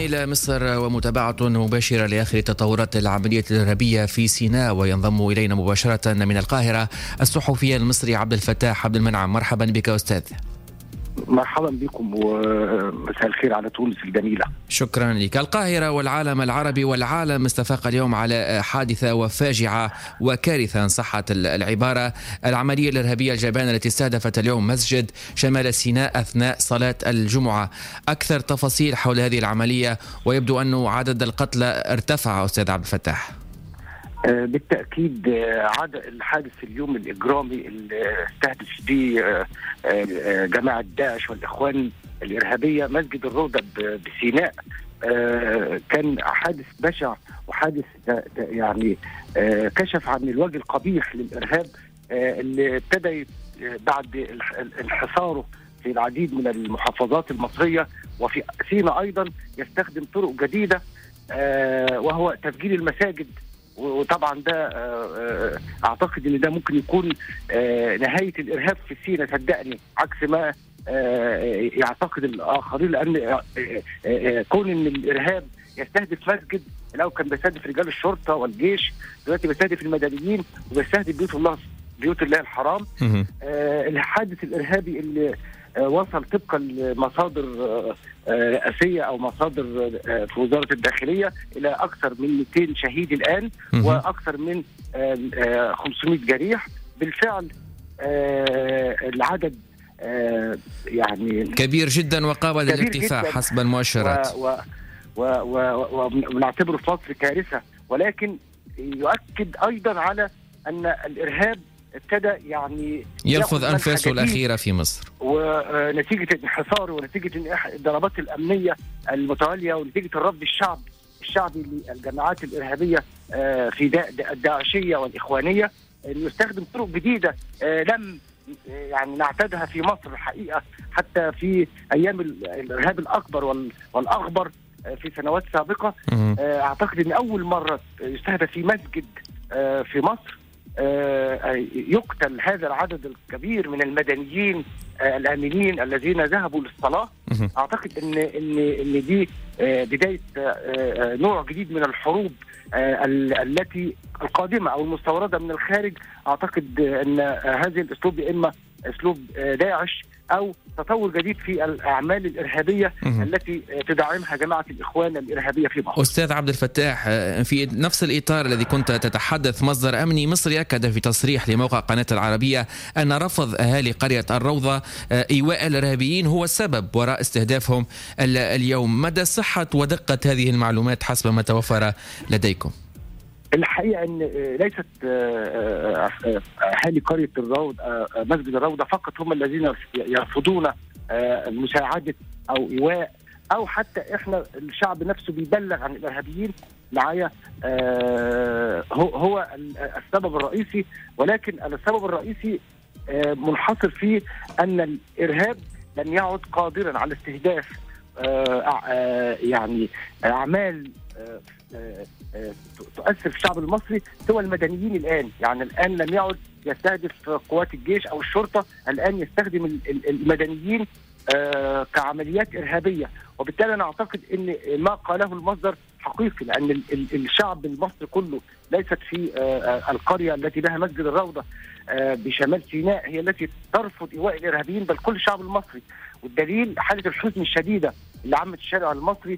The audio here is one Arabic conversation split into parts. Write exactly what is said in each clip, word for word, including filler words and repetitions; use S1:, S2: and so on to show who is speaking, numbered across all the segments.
S1: إلى مصر ومتابعة مباشرة لآخر تطورات العملية الإرهابية في سيناء، وينضم إلينا مباشرة من القاهرة الصحفي المصري عبد الفتاح عبد المنعم. مرحبا بك أستاذ.
S2: مرحبا بكم ومساء الخير على تونس الجميلة.
S1: شكرا لك. القاهرة والعالم العربي والعالم استفاق اليوم على حادثة وفاجعة وكارثة إن صحت العبارة، العملية الإرهابية الجبانة التي استهدفت اليوم مسجد شمال سيناء أثناء صلاة الجمعة. أكثر تفاصيل حول هذه العملية، ويبدو أنه عدد القتلى ارتفع أستاذ عبد الفتاح.
S2: بالتأكيد عاد الحادث اليوم الإجرامي اللي استهدف به جماعة داعش والإخوان الإرهابية مسجد الروضة بسيناء كان حادث بشع وحادث يعني كشف عن الوجه القبيح للإرهاب اللي ابتدى بعد انحصاره في العديد من المحافظات المصرية وفي سيناء أيضا يستخدم طرق جديدة وهو تفجير المساجد. وطبعا ده اعتقد ان ده ممكن يكون نهايه الارهاب في سيناء، صدقني، عكس ما يعتقد الاخرين، لان كون ان الارهاب يستهدف مسجد، الاول كان بيستهدف رجال الشرطه والجيش، دلوقتي بيستهدف المدنيين وبيستهدف بيوت الله بيوت الله الحرام. الحادث الارهابي اللي وصل طبقا لمصادر رئاسية أو مصادر في وزارة الداخلية إلى أكثر من مئتين شهيد الآن وأكثر من خمسمائة جريح. بالفعل العدد يعني
S1: كبير جدا وقابل للارتفاع حسب المؤشرات،
S2: ونعتبره في مصر كارثة، ولكن يؤكد أيضا على أن الإرهاب ابتدى يعني
S1: يلفظ أنفاسه الأخيرة في مصر،
S2: ونتيجة انحصاره ونتيجة الضربات الأمنية المتوالية ونتيجة الرفض الشعب الشعبي للجماعات الإرهابية في الداعشية والإخوانية، يستخدم طرق جديدة لم يعني نعتادها في مصر الحقيقة حتى في أيام الإرهاب الأكبر والأخبر في سنوات سابقة. أعتقد أن أول مرة يستهدف في مسجد في مصر يقتل هذا العدد الكبير من المدنيين الآمنين الذين ذهبوا للصلاة. أعتقد إن إن إن دي بداية نوع جديد من الحروب التي القادمة أو المستوردة من الخارج. أعتقد أن هذه الأسلوب إما أسلوب داعش أو تطور جديد في الأعمال الإرهابية التي تدعمها جماعة الإخوان الإرهابية في مصر.
S1: أستاذ عبد الفتاح، في نفس الإطار الذي كنت تتحدث، مصدر أمني مصري أكد في تصريح لموقع قناة العربية أن رفض أهالي قرية الروضة إيواء الإرهابيين هو السبب وراء استهدافهم اليوم. مدى صحة ودقة هذه المعلومات حسب ما توفر لديكم؟
S2: الحقيقة أن ليست أهالي قرية الروضة مسجد الروضة فقط هم الذين يرفضون مساعدة أو إيواء، أو حتى إحنا الشعب نفسه بيبلغ عن الإرهابيين معايا هو السبب الرئيسي. ولكن السبب الرئيسي منحصر في أن الإرهاب لم يعد قادرا على استهداف يعني أعمال تؤثر في الشعب المصري سوى المدنيين الآن. يعني الآن لم يعد يستهدف قوات الجيش أو الشرطة، الآن يستخدم المدنيين كعمليات إرهابية. وبالتالي أنا أعتقد أن ما قاله المصدر حقيقي، لأن الشعب المصري كله ليست في القرية التي لها مسجد الروضة بشمال سيناء هي التي ترفض إيواء الإرهابيين، بل كل الشعب المصري. والدليل حالة الحزن الشديدة اللي عمت الشارع المصري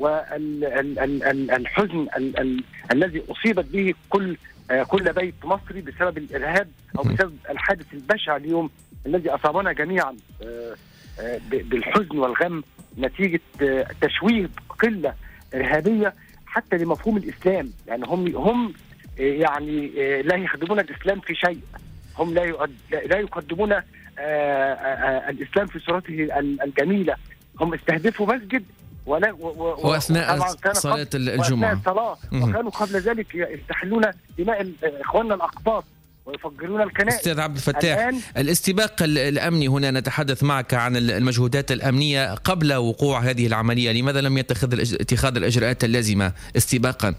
S2: والحزن الذي أصيبت به كل كل بيت مصري بسبب الإرهاب أو بسبب الحادث البشع اليوم الذي أصابنا جميعا بالحزن والغم نتيجة تشويه قلة إرهابية حتى لمفهوم الإسلام. يعني هم هم يعني لا يخدمون الإسلام في شيء، هم لا لا يقدمون الإسلام في صورته الجميلة. هم استهدفوا مسجد ولا
S1: وأثناء صلاة الجمعة
S2: الصلاة، وكانوا قبل ذلك يستحلون دماء إخواننا الأقباط ويفجرون الكنائس.
S1: أستاذ عبد الفتاح، الاستباق الأمني هنا نتحدث معك عن المجهودات الأمنية قبل وقوع هذه العملية، لماذا لم يتخذ اتخاذ الإجراءات اللازمة استباقا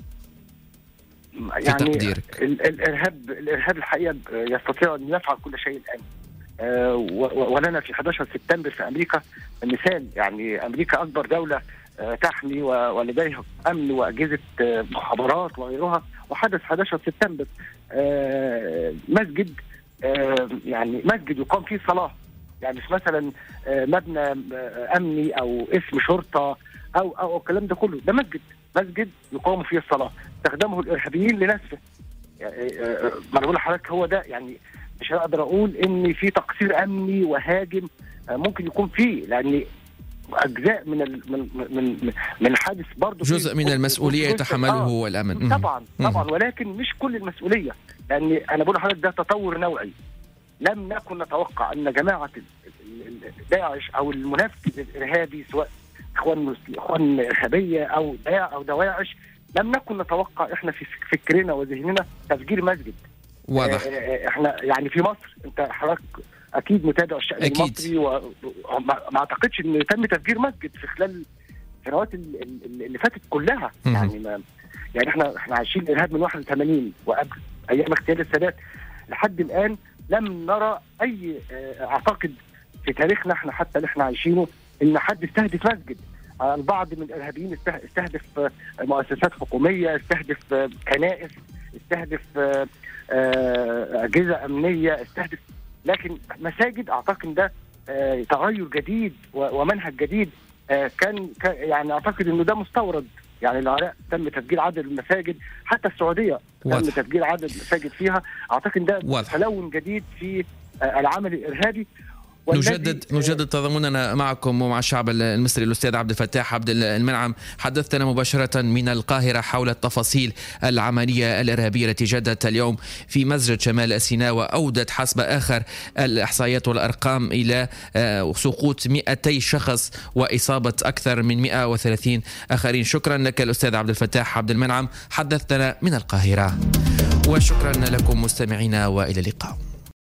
S1: في
S2: يعني
S1: تقديرك؟
S2: الإرهاب الإرهاب الحقيقة يستطيع أن يفعل كل شيء الآن. ولنا في أحد عشر سبتمبر في أمريكا مثال، يعني أمريكا أكبر دولة تحمي ولديها امن واجهزه مخابرات وغيرها. وحدث أحد عشر سبتمبر مسجد، يعني مسجد يقام فيه صلاه، يعني مش مثلا مبنى امني او اسم شرطه او او الكلام ده كله، ده مسجد مسجد يقام فيه الصلاه استخدمه الارهابيين لنسفه. يعني ما انا بقول لحضرتك هو ده، يعني مش هقدر اقول ان في تقصير امني وهاجم، ممكن يكون فيه، لان اجزاء من ال من من من الحادث برضه
S1: جزء من المسؤوليه يتحمله هو الامن.
S2: طبعا طبعا، ولكن مش كل المسؤوليه، لان انا بقول لحضرتك ده تطور نوعي. لم نكن نتوقع ان جماعه داعش او المنافس الارهابي، سواء اخوان اخوان ارهابيه او داع او دواعش، لم نكن نتوقع احنا في فكرنا وذهننا تفجير مسجد.
S1: واضح.
S2: احنا يعني في مصر، انت حضرتك اكيد متابع الشأن المصري، وما اعتقدش ان تم تفجير مسجد في خلال السنوات اللي فاتت كلها. م- يعني ما يعني احنا احنا عايشين الارهاب من واحد وثمانين وقبل ايام اغتيال السادات لحد الان، لم نرى اي اعتقد في تاريخنا احنا حتى اللي احنا عايشينه ان حد استهدف مسجد. البعض من الارهابيين استهدف مؤسسات حكوميه، استهدف كنائس، استهدف اجهزه امنيه، استهدف، لكن مساجد اعتقد ده تغير جديد ومنهج جديد. كان يعني اعتقد انه ده مستورد. يعني العراق تم تفجير عدد المساجد، حتى السعوديه تم تفجير عدد المساجد فيها. اعتقد ده تلون جديد في العمل الارهابي.
S1: نجدد نجدد تضامننا معكم ومع الشعب المصري. الأستاذ عبد الفتاح عبد المنعم حدثتنا مباشرة من القاهرة حول التفاصيل العملية الإرهابية التي جدت اليوم في مسجد شمال سيناء، وأودت حسب آخر الإحصائيات والأرقام إلى سقوط مئتي شخص وإصابة أكثر من مئة وثلاثين آخرين. شكرا لك الأستاذ عبد الفتاح عبد المنعم، حدثتنا من القاهرة. وشكرا لكم مستمعينا، وإلى اللقاء.